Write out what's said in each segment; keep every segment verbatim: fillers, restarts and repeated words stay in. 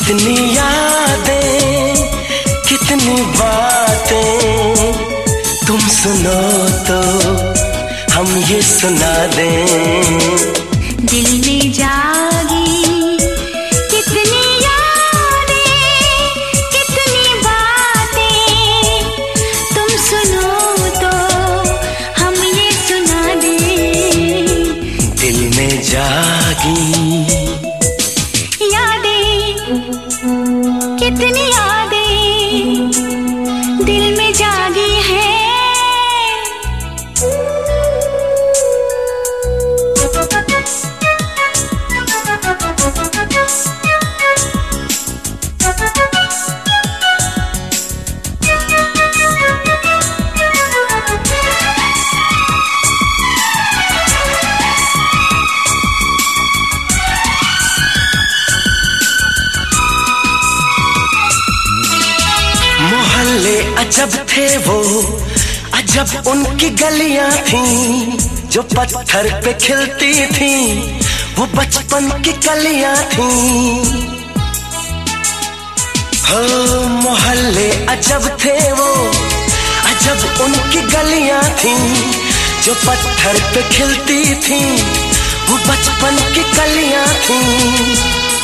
कितनी यादें, कितनी बातें, तुम सुनो तो हम ये सुना दें। दिल में जागी कितनी यादें, कितनी बातें, तुम सुनो तो हम ये सुना दें। दिल में जागी कितनी यादें दिल में जागी है। अजब थे वो, अजब उनकी गलियां थीं जो पत्थर पे खिलती थीं, वो बचपन की कलियां थीं। हो मोहल्ले अजब थे वो, अजब उनकी गलियां थीं जो पत्थर पे खिलती थीं, वो बचपन की कलियां थीं।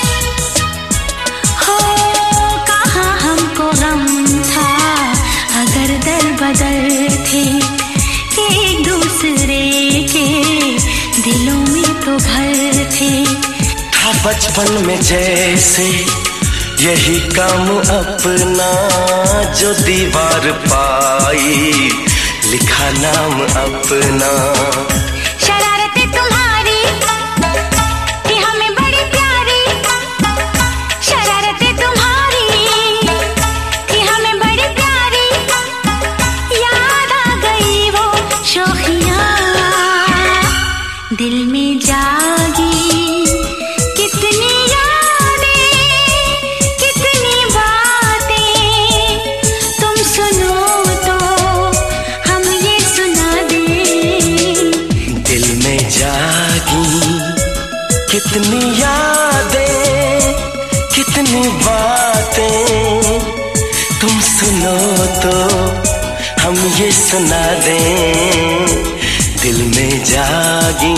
हो कहाँ हमको गम था अगर दर बदल थे, एक दूसरे के दिलों में तो घर थे। था बचपन में जैसे यही काम अपना, जो दीवार पाई लिखा नाम अपना। शरारतें तुम्हारी थी हमें बड़ी प्यारी, शरारतें तुम्हारी थी हमें बड़ी प्यारी, याद आ गई वो शौखियाँ दिल में जागी। कितनी यादें, कितनी बातें, तुम सुनो तो हम ये सुना दें। दिल में जागी कितनी यादें, कितनी बातें, तुम सुनो तो हम ये सुना दें। दिल में जागी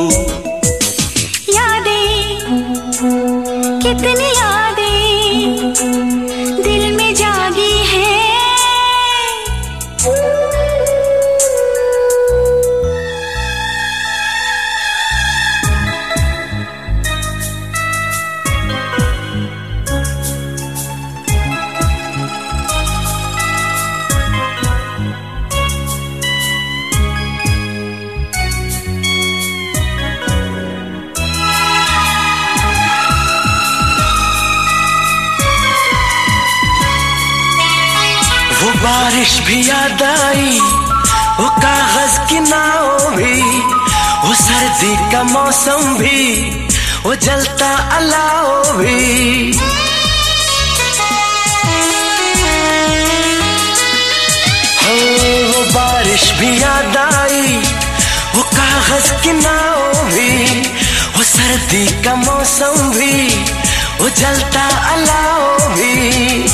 यादें, कितनी यादें दिल में जागी है। वो बारिश भी याद आई, वो कागज की नाव भी, वो सर्दी का मौसम भी, वो जलता अलाव भी। हो वो बारिश भी याद आई, वो कागज की नाव भी, वो सर्दी का मौसम भी, वो जलता अलाव भी।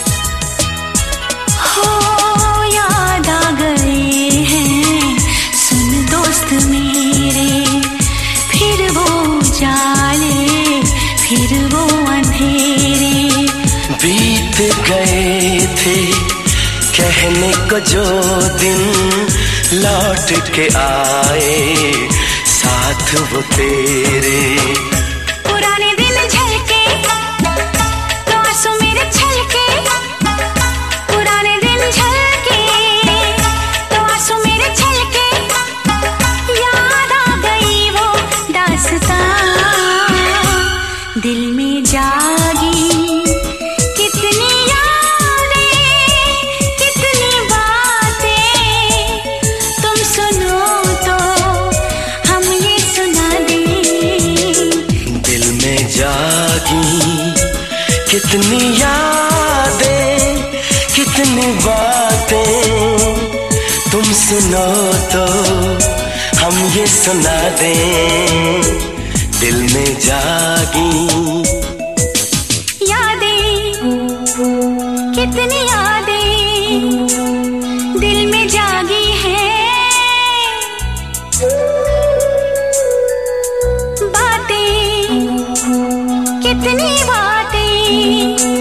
हो याद आ गए हैं सुन दोस्त मेरे, फिर वो उजाले फिर वो अंधेरे। बीत गए थे कहने को जो दिन, लौट के आए साथ वो तेरे। पुराने दिन झलके तो आंसू मेरे छलके, पुराने दिन झलके तो आंसू मेरे छलके, याद आ गई वो दास्तां दिल में जागी। कितनी यादें, कितनी बातें, तुम सुनो तो हम ये सुना दें। दिल में जागी कितनी यादें, कितनी बातें, तुम सुनो तो हम ये सुना दें। दिल में जागी यादें। कितनी बातें